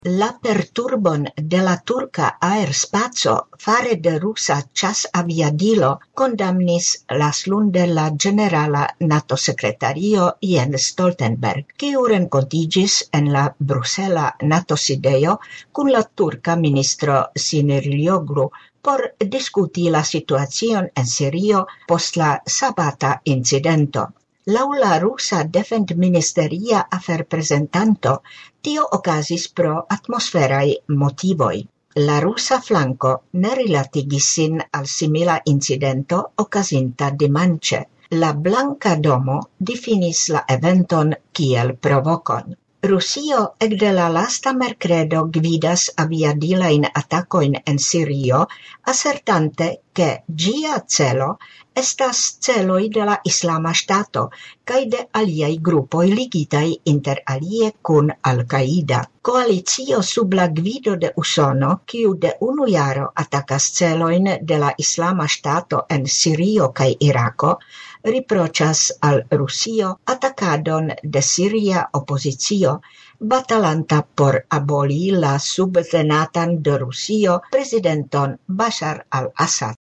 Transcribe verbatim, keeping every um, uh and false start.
La perturbon de la turca aerspaco fare de rusa ĉas aviadilo condamnis laslunde la generala NATO-sekretario Jens Stoltenberg, kiu renkontiĝis en la brusela NATO-sidejo kun la turka ministro Sinirlioglu por diskuti la situacion en Sirio post la sabata incidento. Laŭ la rusa defendministeria aferprezentanto, tio okazis pro atmosferaj motivoj. La rusa flanko ne rilatigis sin al simila incidento okazinta dimanĉe. La Blanka Domo difinis la eventon kiel provokon. Rusio ekde la lasta merkredo gvidas aviadilajn atakojn en Sirio, asertante ke ĝia celo estas celoj de la Islama Ŝtato kaj de aliaj grupoj ligitaj inter alie kun Al-Qaida. Koalicio sub la gvido de Usono, kiu de unu jaro atakas celojn de la Islama Ŝtato en Sirio kaj Irako, riproĉas al Rusio atakadon de siria opozicio, batalanta por aboli la subtenatan de Rusio prezidenton Bashar al-Assad.